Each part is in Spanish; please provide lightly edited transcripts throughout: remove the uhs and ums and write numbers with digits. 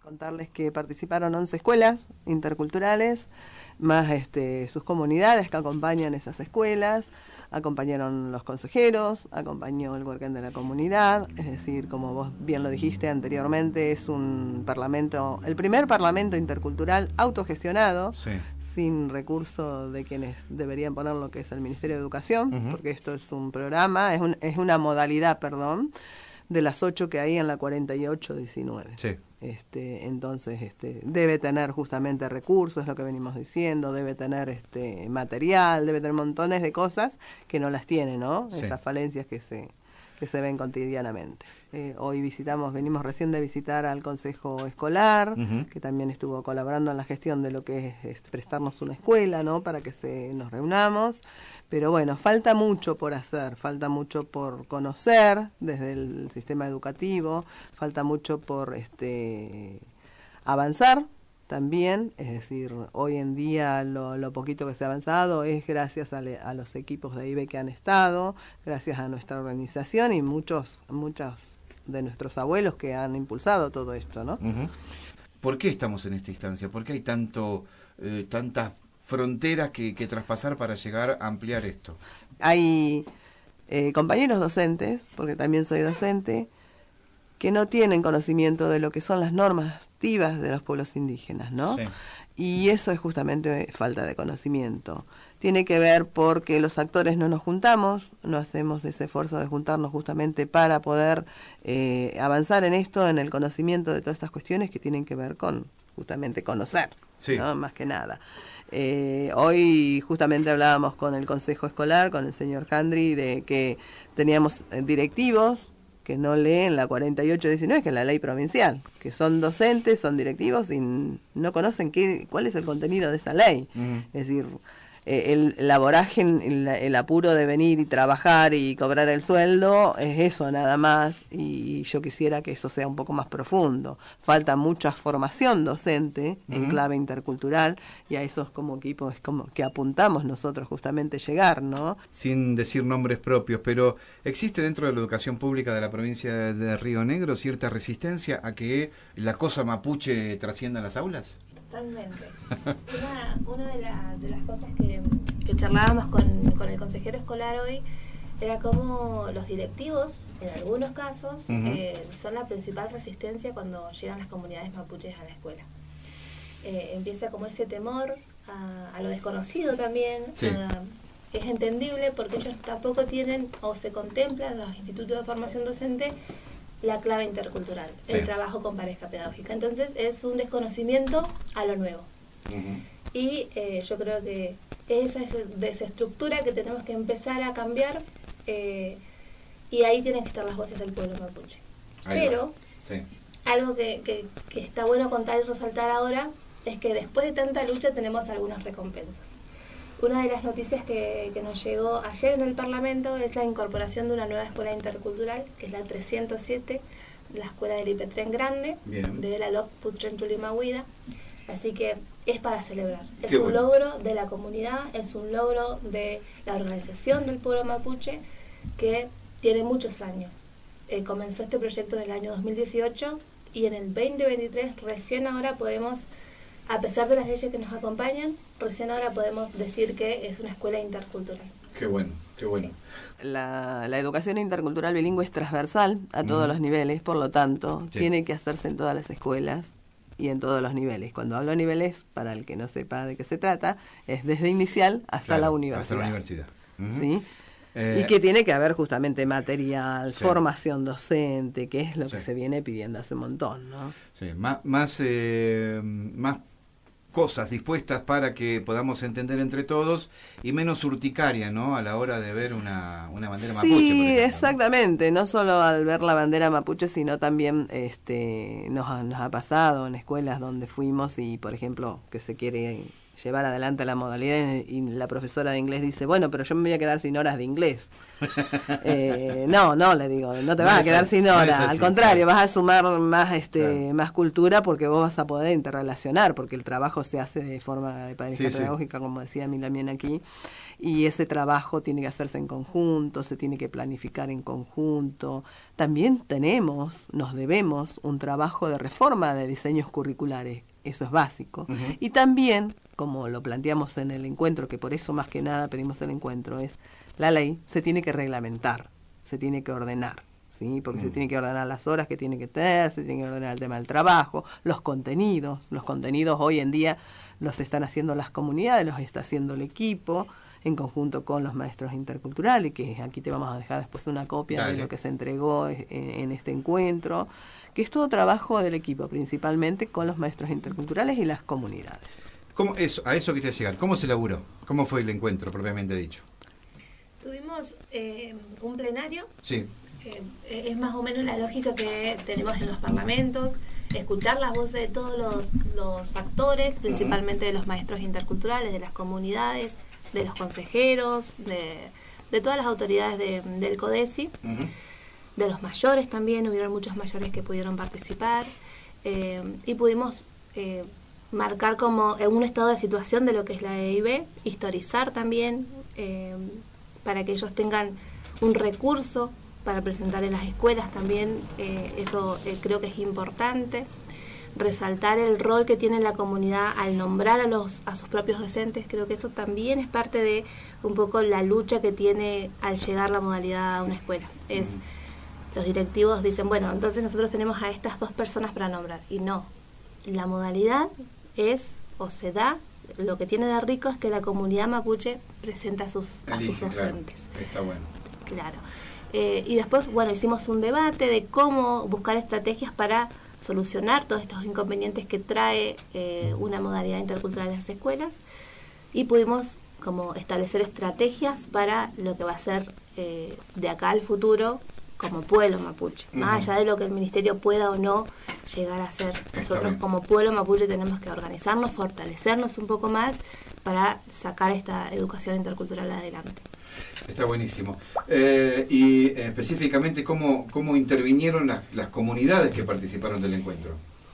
Contarles que participaron 11 escuelas interculturales, más sus comunidades que acompañan esas escuelas, acompañaron los consejeros, acompañó el Worken de la comunidad, es decir, como vos bien lo dijiste anteriormente, es un parlamento, el primer parlamento intercultural autogestionado, sí, sin recurso de quienes deberían poner lo que es el Ministerio de Educación, porque esto es un programa, es una modalidad, de las 8 que hay en la 4819. Sí. Entonces debe tener justamente recursos, es lo que venimos diciendo, debe tener material, debe tener montones de cosas que no las tiene, ¿no? Sí. Esas falencias que se ven cotidianamente. Hoy venimos recién de visitar al Consejo Escolar, que también estuvo colaborando en la gestión de lo que es prestarnos una escuela, ¿no? Para que nos reunamos. Pero bueno, falta mucho por hacer, falta mucho por conocer desde el sistema educativo, falta mucho por avanzar también, es decir, hoy en día lo poquito que se ha avanzado es gracias a los equipos de IBE que han estado, gracias a nuestra organización y muchos de nuestros abuelos que han impulsado todo esto, ¿no? ¿Por qué estamos en esta instancia? ¿Por qué hay tantas fronteras que traspasar para llegar a ampliar esto? Hay compañeros docentes, porque también soy docente, que no tienen conocimiento de lo que son las normativas de los pueblos indígenas, ¿no? Sí. Y eso es justamente falta de conocimiento. Tiene que ver porque los actores no nos juntamos, no hacemos ese esfuerzo de juntarnos justamente para poder avanzar en esto, en el conocimiento de todas estas cuestiones que tienen que ver con justamente conocer, sí, ¿no? Más que nada. Hoy justamente hablábamos con el Consejo Escolar, con el señor Handry, de que teníamos directivos que no leen la 4819, que es la ley provincial, que son docentes, son directivos y no conocen cuál es el contenido de esa ley. Es decir, la vorágine, el apuro de venir y trabajar y cobrar el sueldo, es eso nada más, y yo quisiera que eso sea un poco más profundo. Falta mucha formación docente en clave intercultural, y a esos como equipos es como que apuntamos nosotros justamente llegar, ¿no? Sin decir nombres propios, pero ¿existe dentro de la educación pública de la provincia de Río Negro cierta resistencia a que la cosa mapuche trascienda las aulas? Totalmente. Una de las cosas que charlábamos con el consejero escolar hoy era cómo los directivos, en algunos casos, son la principal resistencia cuando llegan las comunidades mapuches a la escuela. Empieza como ese temor a lo desconocido también. Sí. Es entendible porque ellos tampoco tienen o se contemplan en los institutos de formación docente la clave intercultural, sí, el trabajo con pareja pedagógica. Entonces es un desconocimiento a lo nuevo. Y yo creo que esa es esa estructura que tenemos que empezar a cambiar, y ahí tienen que estar las voces del pueblo mapuche. Pero sí, algo que está bueno contar y resaltar ahora es que después de tanta lucha tenemos algunas recompensas. Una de las noticias que nos llegó ayer en el Parlamento es la incorporación de una nueva escuela intercultural, que es la 307, la escuela del Ipetren Grande, de la LOF Putren Tulimahuida. Así que es para celebrar. Es un logro de la comunidad, es un logro de la organización del pueblo mapuche, que tiene muchos años. Comenzó este proyecto en el año 2018 y en el 2023 recién ahora podemos, a pesar de las leyes que nos acompañan, recién ahora podemos decir que es una escuela intercultural. Qué bueno, qué bueno. Sí. La educación intercultural bilingüe es transversal a todos los niveles, por lo tanto, tiene que hacerse en todas las escuelas y en todos los niveles. Cuando hablo niveles, para el que no sepa de qué se trata, es desde inicial hasta la universidad. Hasta la universidad. ¿Sí? Y que tiene que haber justamente material, formación docente, que es lo que se viene pidiendo hace un montón, ¿no? Sí, más cosas dispuestas para que podamos entender entre todos y menos urticaria, ¿no? A la hora de ver una bandera mapuche, por ejemplo. Sí, exactamente. ¿No? Solo al ver la bandera mapuche, sino también nos ha pasado en escuelas donde fuimos y, por ejemplo, que se quiere llevar adelante la modalidad y la profesora de inglés dice, bueno, pero yo me voy a quedar sin horas de inglés. No, le digo, no te vas a quedar sin horas, al contrario, vas a sumar más cultura porque vos vas a poder interrelacionar, porque el trabajo se hace de forma de pareja pedagógica, como decía Milamien aquí, y ese trabajo tiene que hacerse en conjunto, se tiene que planificar en conjunto. También nos debemos un trabajo de reforma de diseños curriculares, eso es básico. Y también, como lo planteamos en el encuentro, que por eso más que nada pedimos el encuentro, es la ley se tiene que reglamentar, se tiene que ordenar, ¿sí? Porque se tiene que ordenar las horas que tiene que tener, se tiene que ordenar el tema del trabajo, los contenidos hoy en día los están haciendo las comunidades, los está haciendo el equipo, en conjunto con los maestros interculturales, que aquí te vamos a dejar después una copia de lo que se entregó en este encuentro, que es todo trabajo del equipo, principalmente con los maestros interculturales y las comunidades. A eso quería llegar. ¿Cómo se elaboró? ¿Cómo fue el encuentro, propiamente dicho? Tuvimos un plenario. Sí. Es más o menos la lógica que tenemos en los parlamentos, escuchar las voces de todos los actores, principalmente de los maestros interculturales, de las comunidades, de los consejeros, de todas las autoridades del CODESI, de los mayores también, hubieron muchos mayores que pudieron participar, y pudimos marcar como un estado de situación de lo que es la EIB, historizar también, para que ellos tengan un recurso para presentar en las escuelas también, eso creo que es importante. Resaltar el rol que tiene la comunidad al nombrar a sus propios docentes, creo que eso también es parte de un poco la lucha que tiene al llegar la modalidad a una escuela. Los directivos dicen, bueno, entonces nosotros tenemos a estas 2 personas para nombrar, y no, la modalidad se da, lo que tiene de rico es que la comunidad mapuche presenta a sus docentes. Claro, está bueno. Claro. Y después, hicimos un debate de cómo buscar estrategias para solucionar todos estos inconvenientes que trae una modalidad intercultural en las escuelas, y pudimos como establecer estrategias para lo que va a ser de acá al futuro como pueblo mapuche, más allá de lo que el ministerio pueda o no llegar a hacer. Nosotros como pueblo mapuche tenemos que organizarnos, fortalecernos un poco más para sacar esta educación intercultural adelante. Está buenísimo. Y específicamente, ¿cómo intervinieron las comunidades que participaron del encuentro?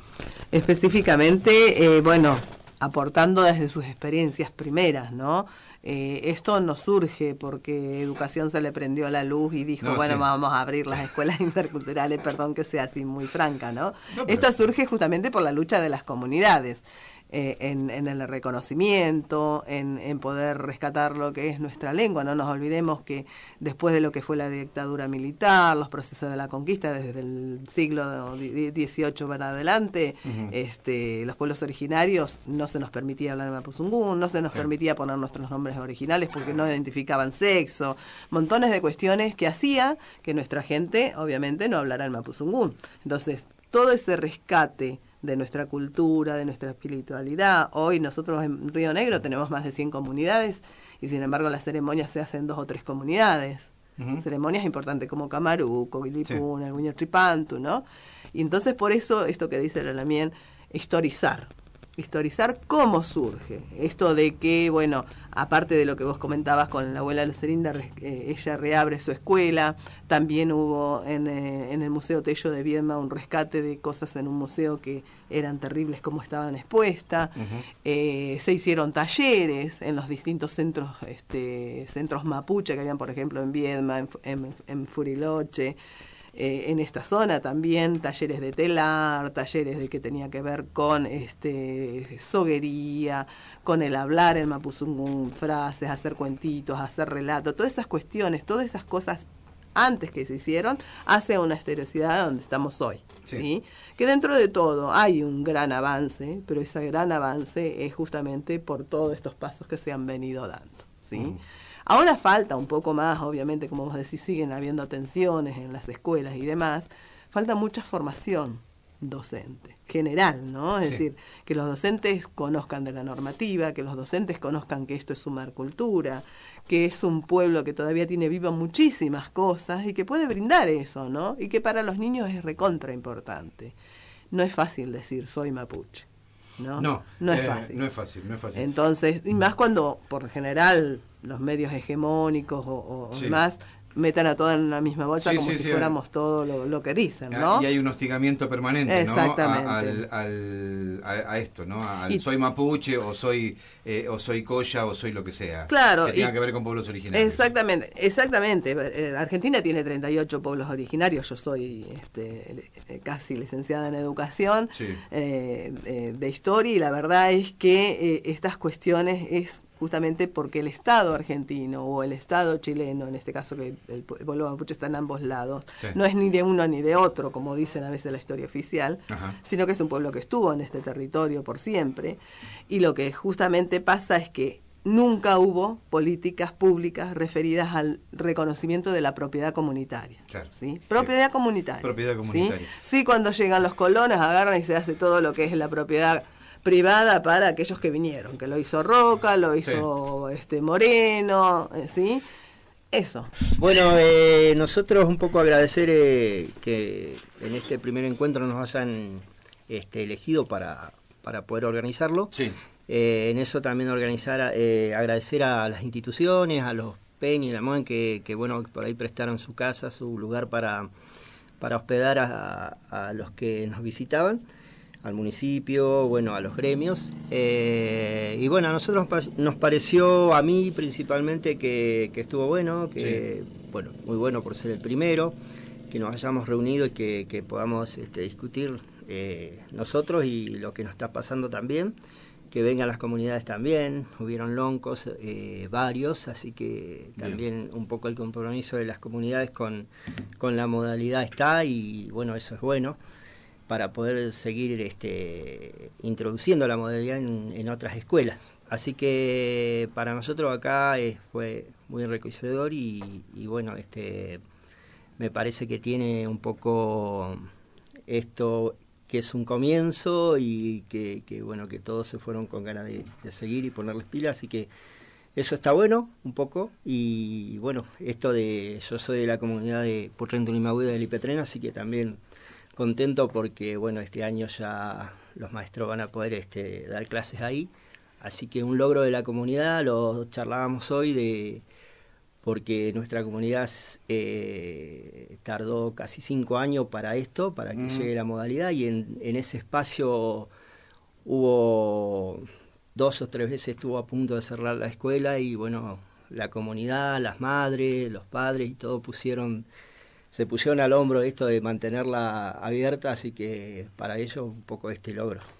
Específicamente, aportando desde sus experiencias primeras, ¿no? Esto no surge porque Educación se le prendió la luz y dijo, vamos a abrir las escuelas interculturales, perdón que sea así muy franca, ¿no? Esto surge justamente por la lucha de las comunidades. En el reconocimiento, en poder rescatar lo que es nuestra lengua. No nos olvidemos que después de lo que fue la dictadura militar, los procesos de la conquista desde el siglo XVIII para adelante, los pueblos originarios no se nos permitía hablar en mapuzungún, no se nos permitía poner nuestros nombres originales porque no identificaban sexo, montones de cuestiones que hacía que nuestra gente obviamente no hablara en mapuzungún. Entonces, todo ese rescate de nuestra cultura, de nuestra espiritualidad. Hoy nosotros en Río Negro tenemos más de 100 comunidades y sin embargo las ceremonias se hacen en 2 o 3 comunidades. Ceremonias importantes como Camaruco, Guilipún, el Guiño Tripantu, ¿no? Y entonces por eso esto que dice la Lamien, historizar cómo surge. Esto de que, aparte de lo que vos comentabas con la abuela Lucerinda, ella reabre su escuela. También hubo en el Museo Tello de Viedma un rescate de cosas en un museo que eran terribles como estaban expuestas. Se hicieron talleres en los distintos centros mapuche que habían, por ejemplo, en Viedma, en Furiloche. En esta zona también talleres de telar, talleres de que tenía que ver con soguería, con el hablar en mapuzungún, frases, hacer cuentitos, hacer relatos, todas esas cuestiones, todas esas cosas antes que se hicieron hace una estereocidad donde estamos hoy. ¿Sí? Que dentro de todo hay un gran avance, pero ese gran avance es justamente por todos estos pasos que se han venido dando. ¿Sí? Ahora falta un poco más, obviamente, como vos decís, siguen habiendo tensiones en las escuelas y demás, falta mucha formación docente, general, ¿no? Es decir, que los docentes conozcan de la normativa, que los docentes conozcan que esto es sumar cultura, que es un pueblo que todavía tiene viva muchísimas cosas y que puede brindar eso, ¿no? Y que para los niños es recontra importante. No es fácil decir soy mapuche. ¿no? No es fácil. No es fácil. Entonces, y más cuando, por general, los medios hegemónicos o sí. demás metan a todos en la misma bolsa, como si fuéramos todo lo que dicen, ¿no? Y hay un hostigamiento permanente, exactamente, ¿no? A esto, ¿no? Soy mapuche, o soy coya, o soy lo que sea. Claro. Que tenga que ver con pueblos originarios. Exactamente. Argentina tiene 38 pueblos originarios. Yo soy casi licenciada en educación, sí. De historia, y la verdad es que estas cuestiones es justamente porque el Estado argentino o el Estado chileno, en este caso que el pueblo mapuche está en ambos lados, sí. no es ni de uno ni de otro, como dicen a veces la historia oficial, ajá, sino que es un pueblo que estuvo en este territorio por siempre, y lo que justamente pasa es que nunca hubo políticas públicas referidas al reconocimiento de la propiedad comunitaria. Claro, ¿sí? Propiedad comunitaria. Propiedad comunitaria. Sí, cuando llegan los colonos agarran y se hace todo lo que es la propiedad privada para aquellos que vinieron, que lo hizo Roca, lo hizo sí. Moreno, ¿sí? Eso. Bueno, nosotros un poco agradecer que en este primer encuentro nos hayan elegido para poder organizarlo. Sí. En eso también agradecer a las instituciones, a los Peña y la MOEN que bueno, por ahí prestaron su casa, su lugar para hospedar a los que nos visitaban, al municipio, bueno, a los gremios. Y bueno, a nosotros nos pareció, a mí principalmente, que estuvo bueno, que sí. Bueno, muy bueno por ser el primero, que nos hayamos reunido y que podamos discutir nosotros y lo que nos está pasando también, que vengan las comunidades también, hubieron loncos varios, así que también bien. Un poco el compromiso de las comunidades con la modalidad está, y bueno, eso es bueno para poder seguir introduciendo la modalidad en otras escuelas. Así que para nosotros acá fue muy enriquecedor y bueno, me parece que tiene un poco esto, que es un comienzo, y que bueno, que todos se fueron con ganas de seguir y ponerles pilas, así que eso está bueno un poco. Y bueno, yo soy de la comunidad de Purrento Limahuida de Lipetrén, así que también contento porque bueno, este año ya los maestros van a poder dar clases ahí, así que un logro de la comunidad. Lo charlábamos hoy porque nuestra comunidad tardó casi 5 años para esto, para que llegue la modalidad, y en ese espacio hubo 2 o 3 veces estuvo a punto de cerrar la escuela, y bueno, la comunidad, las madres, los padres y todo se pusieron al hombro esto de mantenerla abierta, así que para ello un poco logro.